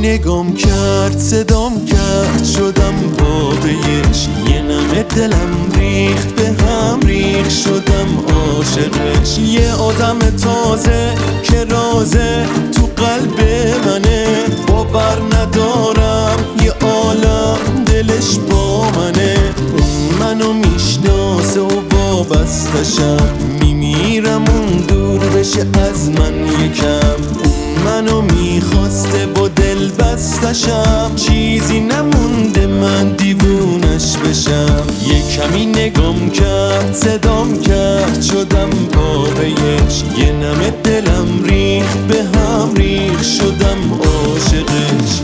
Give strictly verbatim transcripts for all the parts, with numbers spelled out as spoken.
نگام کرد صدام کرد شدم بابیش، یه نمه دلم ریخت به هم ریخت شدم عاشقش. یه آدم تازه که رازه تو قلب منه، باور ندارم یه عالم دلش با منه. اون منو میشناسه و وابستشم، میمیرم اون دور بشه از من یکم. اون منو میخواسته با دل بستشم، چیزی نمونده من دیوونش بشم. یه کمی نگام کرد صدام کرد شدم بابیش، یه نمه دلم ریخت به هم ریخت شدم عاشقش.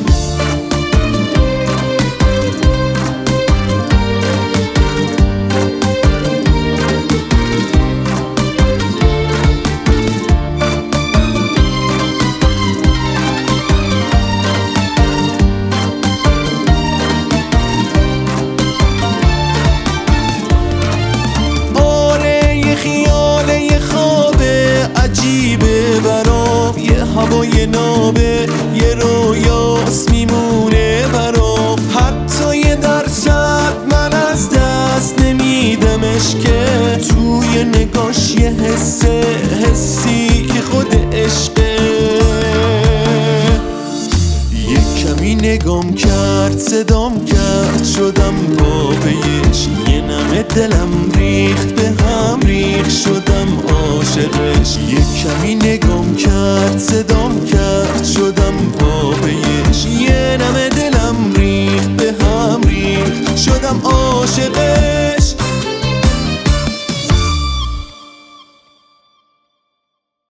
عجیبه برام یه هوای نابه، یه رویاست میمونه برام. حتی یه درصد من از دست نمیدمش که توی نگاش یه حسه حسی که خود عشقه. یه کمی نگام کرد صدام کرد شدم بابیش، یه نمه دلم ریخت به هم ریخت شدم عاشقش. یه کمی نگام کرد